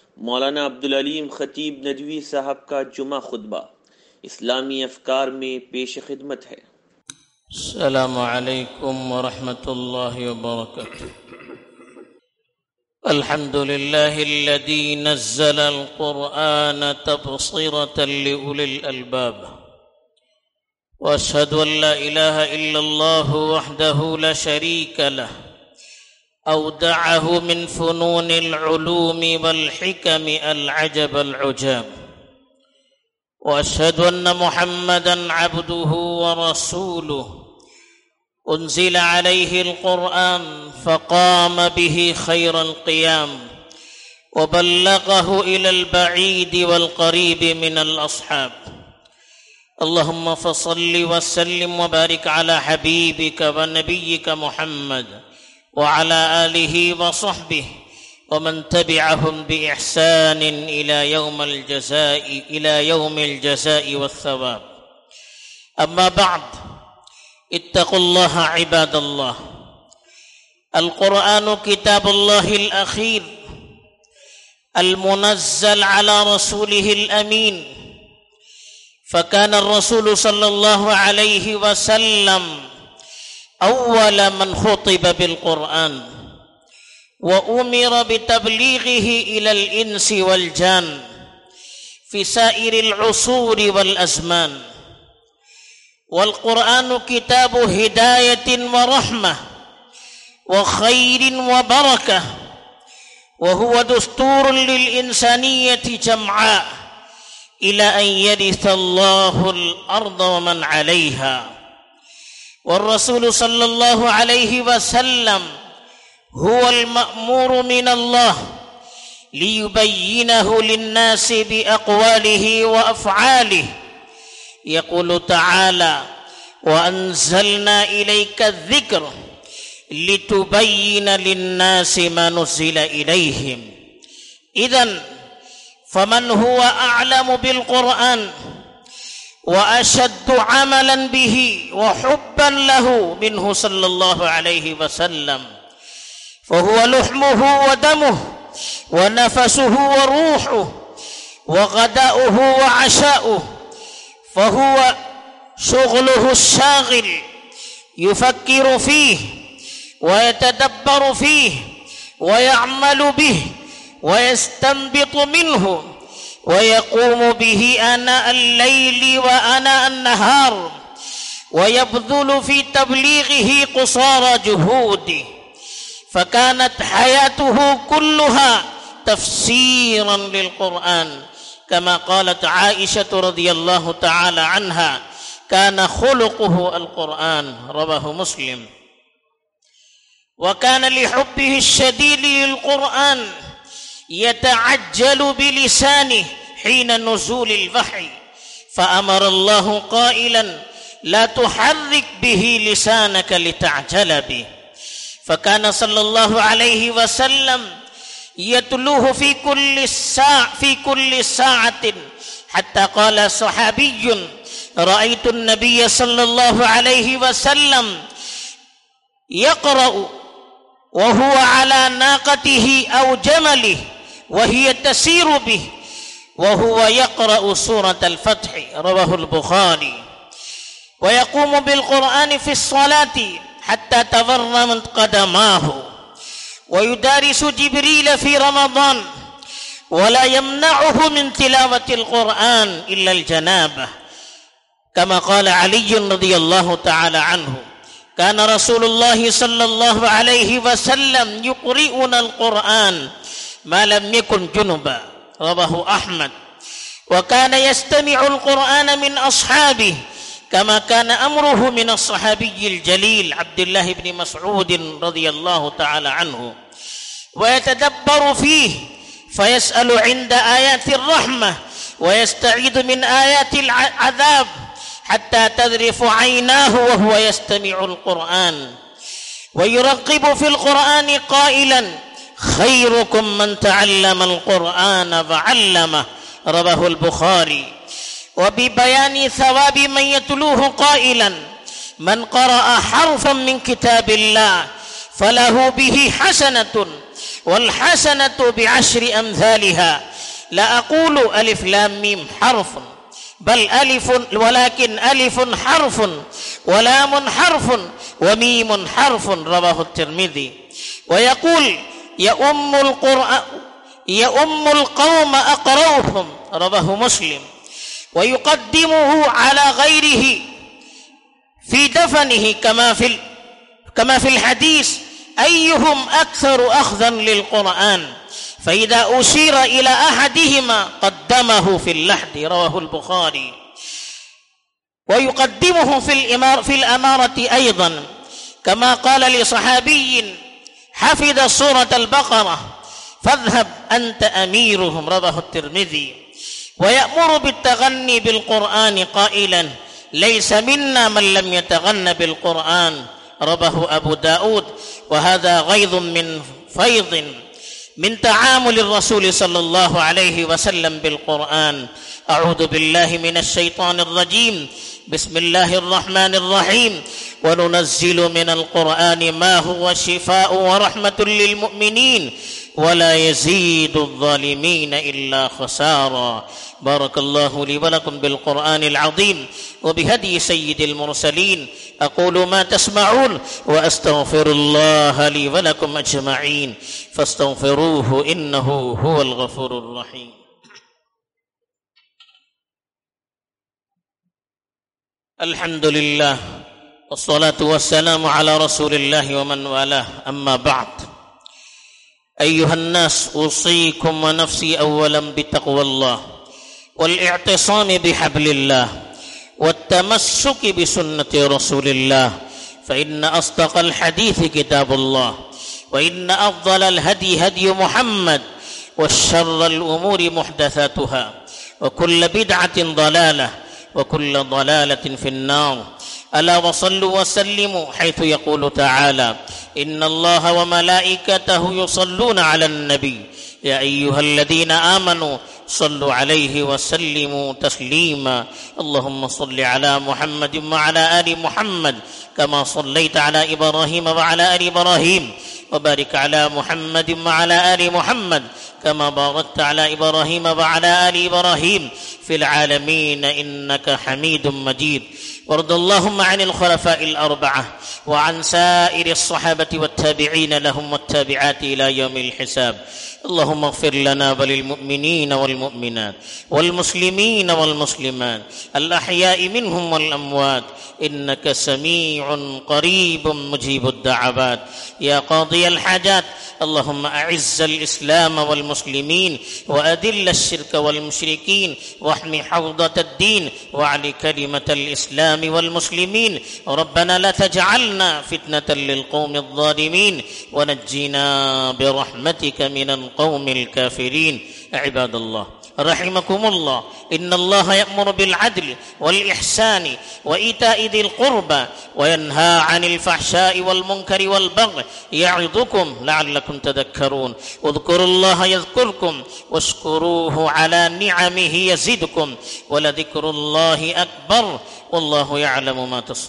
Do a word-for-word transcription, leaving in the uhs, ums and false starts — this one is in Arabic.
मौलाना अब्दुल अलीम खतीब नदवी साहब का जुमा खुतबा इस्लामी अफकार में पेश खिदमत है। अस्सलामु अलैकुम व रहमतुल्लाहि व बरकातुहू। अल्हम्दुलिल्लाहि अल्लज़ी नज़्ज़लल क़ुरआन तबसीरतन लिउलिल अलबाब व अशहदु अन ला इलाहा इल्लल्लाहु वहदहु ला शरीका लह अवदअहु मिन फ़ुनूनिल उलूमि वल हिकमि अल अजब अल उजाब व अशहदु अन्न मुहम्मदन अब्दुहु व रसूलुहु उन्ज़िल अलैहिल क़ुरआन फ़क़ाम बिही खैरल क़ियाम व बल्लग़हु इलल बईद वल क़रीब मिनल अस्हाब। अल्लाहुम्मा फ़सल्लि व सल्लिम व बारिक अला हबीबिका व नबिय्यिका मुहम्मद व अला आलिहि व सहबिहि व मन तबिअहुम बि इहसानिन इला यौमिल जज़ाइ इला यौमिल जज़ाइ वस्सवाब। अम्मा बअद, इत्तक़ुल्लाह इबादल्लाह। अल क़ुरआनु किताबुल्लाहिल अख़ीर अल मुनज़्ज़ल अला रसूलिहिल अमीन। फ़कान अर्रसूलु सल्लल्लाहु अलैहि वसल्लम अव्वल मन ख़ुतिब बिल क़ुरआन व उमिर बितब्लीग़िही इलल इंसी वल जान फ़ी साइरिल उसूरि वल अज़मान। वल क़ुरआनु किताबु हिदायतिन व रहमह व खैरिन व बरकह व हुवा दुस्तूरुन लिल इंसानियति जमआ इला अन यरिसल्लाहुल अर्द व मन अलैहा। वर्रसूलु सल्लल्लाहु अलैहि वसल्लम हुवल मअमूरु मिनल्लाह लियुबय्यिनहु लिन्नासि बिअक़वालिहि व अफ़आलिहि। यक़ूलु तआला व अंज़लना इलैका ज़िक्र लितुबय्यिना लिन्नासि मा नुज़्ज़िला इलैहिम। इज़न फमन हुवा अअलमु बिल क़ुरआन व अशद्दु अमलन बिही व हुब्बन लहु मिन्हु सल्लल्लाहु अलैहि वसल्लम फहुवा लुहमुहु व दमुहु व नफसुहु व रूहुहु व ग़दाउहु व अशाउहु फहुवा शुग़लुहु शाग़िल युफ़क्किरु फ़ीहि व यतदब्बरु फ़ीहि व यअमलु बिहि व यस्तंबितु मिन्हु व यक़ूमु बिही आना अल-लैलि व आना अन-नहार व यबज़ुलु फ़ी तब्लीग़िही क़ुसारा जुहूदिही। फ़कानत हयातुहु कुल्लुहा तफ़सीरन लिल क़ुरआन कमा क़ालत आइशा रज़ियल्लाहु तआला अन्हा काना ख़ुलुक़ुहु अल क़ुरआन। रवाहु मुस्लिम। व काना लिहुब्बिही अश-शदीद लिल क़ुरआन यतअज्जलु बिलिसानिही हीन नुज़ूलिल वही फ़अमर अल्लाहु क़ाइलन ला तुहर्रिक बिही लिसानक लितअज्जल बिही। फ़कान सल्लल्लाहु अलैहि वसल्लम यतलूहु फ़ी कुल्लि सा फ़ी कुल्लि साअतिन हत्ता क़ाल सहाबिय्युन रअयतु अन्नबिय्य सल्लल्लाहु अलैहि वसल्लम यक़रअु व हुवा अला नाक़तिही औ जमलिही व हिय तसीरु बिही व हुवा यक़रअु सूरतल फ़त्ह। रवाहुल बुख़ारी। व यक़ूमु बिल क़ुरआन फ़ी अस्सलाति हत्ता तवर्रमत क़दमाहु व युदारिसु जिब्रील फ़ी रमज़ान व ला यमनअहु मिन तिलावतिल क़ुरआन इल्ला अल जनाबह कमा क़ाल अली रज़ियल्लाहु तआला अन्हु कान रसूलुल्लाह सल्लल्लाहु अलैहि वसल्लम युक़रिउना अल क़ुरआन मा लम यकुन जुनुबा। रवाहु अहमद। व कान यस्तमिउ अल क़ुरआन मिन अस्हाबिही कमा कान अमरुहु मिन अस्सहाबिय्यिल जलील अब्दुल्लाह इब्न मसऊद रज़ियल्लाहु तआला अन्हु व यतदब्बरु फ़ीहि फयस्अलु इंद आयातिर रहमह व यस्तईदु मिन आयातिल अज़ाब हत्ता तज़रिफ़ु ऐनाहु व हुवा यस्तमिउल क़ुरआन व युरक़िबु फ़िल क़ुरआन क़ाइलन खैरुकुम मन तअल्लमल क़ुरआन व अल्लमह। रवाहुल बुख़ारी। व बिबयानि सवाबि मन यतलूहु क़ाइलन मन क़रअ हर्फ़न मिन किताबिल्लाह फलहु बिही हसनतुन والحسنة بعشر أمثالها. لا أقول ألف لام ميم حرف، بل ألف ولكن ألف حرف ولام حرف وميم حرف، رواه الترمذي. ويقول يؤم القرآن يؤم القوم أقرأهم، رواه مسلم. ويقدمه على غيره في دفنه كما في كما في الحديث أيهم أكثر أخذا للقرآن، فإذا أشير إلى أحدهما قدمه في اللحد، رواه البخاري. ويقدمه في الإمار في الأمارة أيضا، كما قال لصحابي حفظ سورة البقرة فاذهب أنت أميرهم، رواه الترمذي. ويأمر بالتغني بالقرآن قائلا ليس منا من لم يتغن بالقرآن، رواه أبو داود. وهذا غيظ من فيض من تعامل الرسول صلى الله عليه وسلم بالقرآن. أعوذ بالله من الشيطان الرجيم. بسم الله الرحمن الرحيم. وننزل من القرآن ما هو شفاء ورحمة للمؤمنين ولا يزيد الظالمين إلا خسارا. بارك الله لي ولكم بالقرآن العظيم وبهدي سيد المرسلين. أقول ما تسمعون وأستغفر الله لي ولكم أجمعين فاستغفروه إنه هو الغفور الرحيم. الحمد لله والصلاة والسلام على رسول الله ومن والاه، أما بعد. أيها الناس، أوصيكم ونفسي أولا بتقوى الله والاعتصام بحبل الله والتمسك بسنة رسول الله، فإن أصدق الحديث كتاب الله، وإن أفضل الهدي هدي محمد، والشر الأمور محدثاتها، وكل بدعة ضلالة، وكل ضلالة في النار. ألا وصلوا وسلموا حيث يقول تعالى إن الله وملائكته يصلون على النبي يا أيها الذين آمنوا صلوا عليه وسلموا تسليما. اللهم صل على محمد وعلى آل محمد كما صليت على إبراهيم وعلى آل إبراهيم، وبارك على محمد وعلى آل محمد كما باركت على إبراهيم وعلى آل إبراهيم في العالمين إنك حميد مجيد. وارض اللهم عن الخلفاء الأربعة وعن سائر الصحابة والتابعين لهم والتابعات إلى يوم الحساب. اللهم اغفر لنا وللمؤمنين والمؤمنات والمسلمين والمسلمات الأحياء منهم والأموات إنك سميع قريب مجيب الدعوات. يا قاضي الحاجات، اللهم أعز الإسلام والمسلمين وأذل الشرك والمشركين واحم حوضة الدين وأعل كلمة الإسلام والمسلمين. ربنا لا تجعلنا فتنة للقوم الظالمين ونجنا برحمتك من القوم الكافرين. عباد الله رحمكم الله، إن الله يأمر بالعدل والإحسان وإيتاء ذي القربى وينهى عن الفحشاء والمنكر والبغي يعظكم لعلكم تذكرون. اذكروا الله يذكركم واشكروه على نعمه يزدكم ولذكر الله أكبر والله يعلم ما تصنعون.